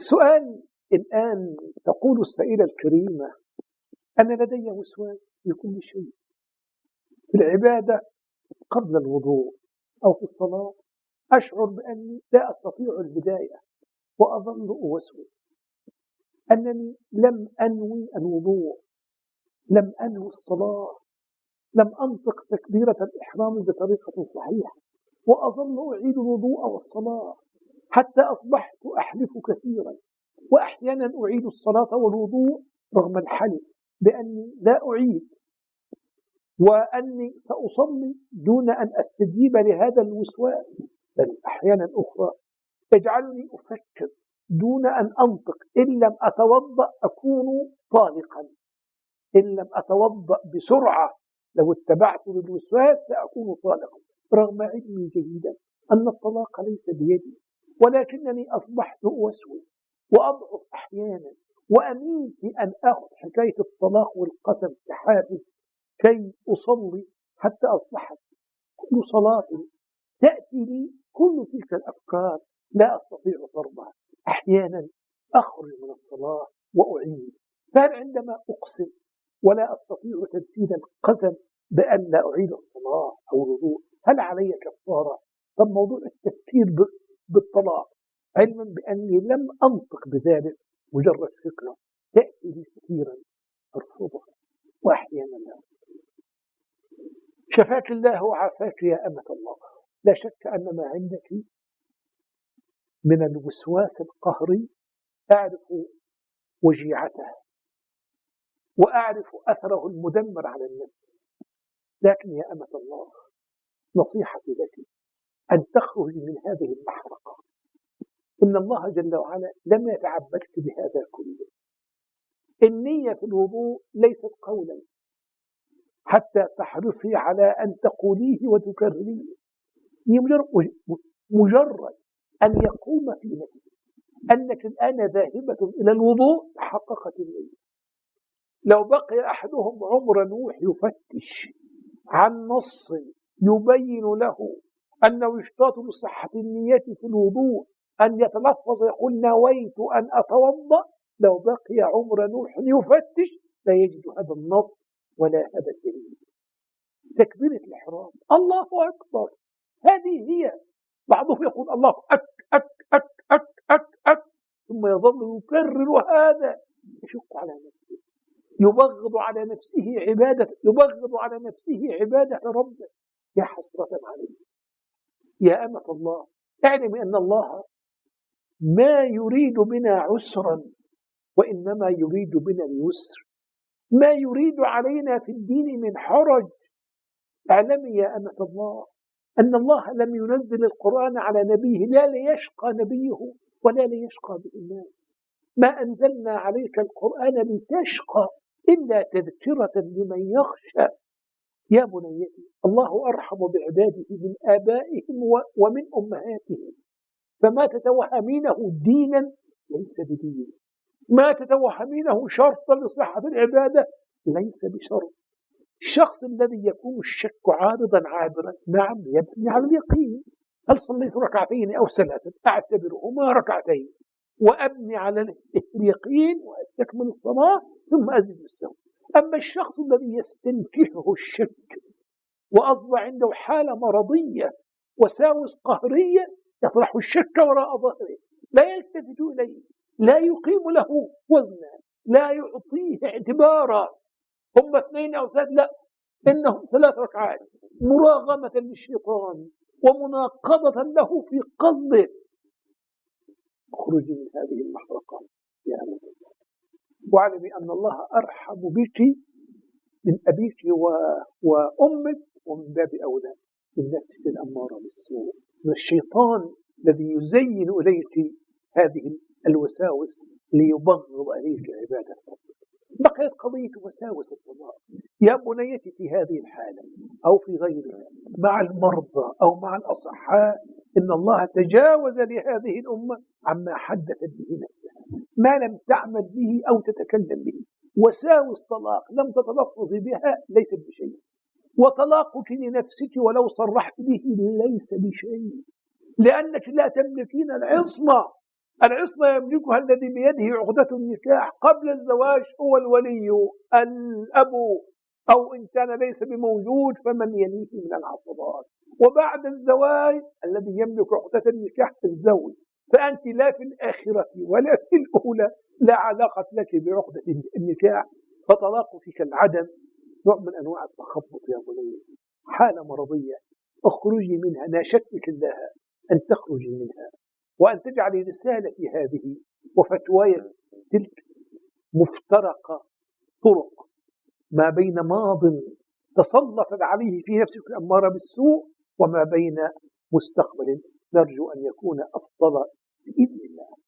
السؤال الآن، تقول السائلة الكريمة: أنا لدي وسواس في كل شيء، في العبادة قبل الوضوء أو في الصلاة أشعر بأني لا أستطيع البداية وأظل أوسوس، أنني لم أنوي الوضوء، لم أنوي الصلاة، لم أنطق تكبيرة الإحرام بطريقة صحيحة، وأظل أعيد الوضوء والصلاة حتى أصبحت أحلف كثيرا، وأحيانا أعيد الصلاة والوضوء رغم الحلف بأني لا أعيد، وأني سأصلي دون أن أستجيب لهذا الوسواس، بل أحيانا أخرى يجعلني أفكر دون أن أنطق. إن لم أتوضأ أكون طالقا، إن لم أتوضأ بسرعة لو اتبعت للوسواس سأكون طالقا، رغم علمي جيدا أن الطلاق ليس بيدي، ولكنني أصبحت أوسوس وأضعف أحيانا، وأميل في أن أخذ حكاية الطلاق والقسم كحافز كي أصلي، حتى أصبحت كل صلاة تأتي لي كل تلك الأفكار لا أستطيع ضربها. أحيانا أخرج من الصلاة وأعيد، فهل عندما أقسم ولا أستطيع تنفيذ القسم بأن لا أعيد الصلاة أو الوضوء هل علي كفارة؟ طب موضوع التفكير بالطلاق، علما بأني لم أنطق بذلك، مجرد فكرة تأتي لي كثيرا أرفضها وأحيانا لا. شفاك الله وعافاك يا أمة الله. لا شك أن ما عندك من الوسواس القهري أعرف وجيعته وأعرف أثره المدمر على النفس، لكن يا أمة الله نصيحتي لك أن تخرج من هذه المحرقة. إن الله جل وعلا لم يتعبدك بهذا كله. النية في الوضوء ليست قولا حتى تحرصي على أن تقوليه وتكرريه، هي مجرد أن يقوم في نفسك أنك الآن ذاهبة إلى الوضوء تحققت النية. لو بقي أحدهم عمر نوح يفتش عن نص يبين له أنه يشترط لصحة النية في الوضوء أن يتلفظ يقول نويت أن أتوضأ، لو بقي عمر نوح يفتش لا يجد هذا النص ولا هذا الدليل. تكبيرة الإحرام الله أكبر، هذه هي. بعضهم يقول الله أك أك أك أك أك أك ثم يظل يكرر هذا، يشق على نفسه، يبغض على نفسه عبادة، يبغض على نفسه عبادة ربه. يا حسرة عليه يا أمة الله. اعلمي أن الله ما يريد بنا عسرا وإنما يريد بنا اليسر، ما يريد علينا في الدين من حرج. اعلمي يا أمة الله أن الله لم ينزل القرآن على نبيه لا ليشقى نبيه ولا ليشقى به الناس. ما أنزلنا عليك القرآن لتشقى إلا تذكرة لمن يخشى. يا بنيتي الله أرحم بعباده من آبائهم ومن أمهاتهم، فما تتوهمينه دينا ليس بدين، ما تتوهمينه شرطا لصحة العبادة ليس بشرط. الشخص الذي يكون الشك عارضا عابرا نعم يبني على اليقين. هل صليت ركعتين أو ثلاثة أعتبرهما ركعتين وأبني على اليقين وأستكمل الصلاة ثم أزيد بالسهو. أما الشخص الذي يستنكحه الشك وأصبح عنده حالة مرضية وساوس قهرية يطرح الشك وراء ظهره، لا يلتفت إليه، لا يقيم له وزنا، لا يعطيه اعتبارا. هم اثنين أو ثلاث، لا، إنهم 3 ركعات مراغمة للشيطان ومناقضة له في قصده. اخرجي من هذه المحرقات يا أمة الله، واعلمي أن الله أرحم بك من أبيك وأمك، ومن باب أولى من نفسك الأمارة بالسوء، من الشيطان الذي يزين إليك هذه الوساوس ليبغض عليك عبادة ربك. بقيت قضية وساوس الطلاق. يا بنيتي في هذه الحالة أو في غيرها مع المرضى أو مع الأصحاء إن الله تجاوز لهذه الأمة عما حدثت به نفسها، ما لم تعمل به أو تتكلم به. وساوس طلاق لم تتلفظ بها ليست بشيء، وطلاقك لنفسك ولو صرحت به ليس بشيء، لأنك لا تملكين العصمة العصمة يملكها الذي بيده عقدة النكاح. قبل الزواج هو الولي الأب، أو إن كان ليس بموجود فمن يليه من العصبات. وبعد الزواج الذي يملك عقدة النكاح الزوج. فأنت لا في الآخرة ولا في الأولى لا علاقة لك بعقدة النكاح، فطلاقك كالعدم. نوع من أنواع التخبط يا بني، حالة مرضية. اخرجي منها، ناشدتك الله أن تخرجي منها، وأن تجعلي رسالتي هذه وفتواي تلك مفترقة طرق ما بين ماض تسلطت عليه في نفسك الأمارة بالسوء، وما بين مستقبل نرجو أن يكون أفضل بإذن الله.